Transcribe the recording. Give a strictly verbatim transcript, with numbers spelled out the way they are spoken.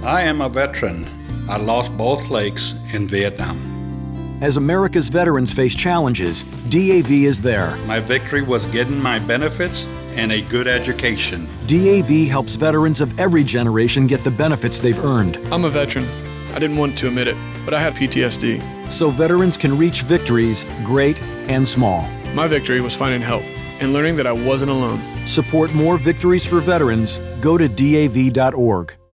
I am a veteran. I lost both legs in Vietnam. As America's veterans face challenges, D A V is there. My victory was getting my benefits and a good education. D A V helps veterans of every generation get the benefits they've earned. I'm a veteran. I didn't want to admit it, but I had P T S D. So veterans can reach victories, great and small. My victory was finding help and learning that I wasn't alone. Support more victories for veterans. Go to D A V dot org.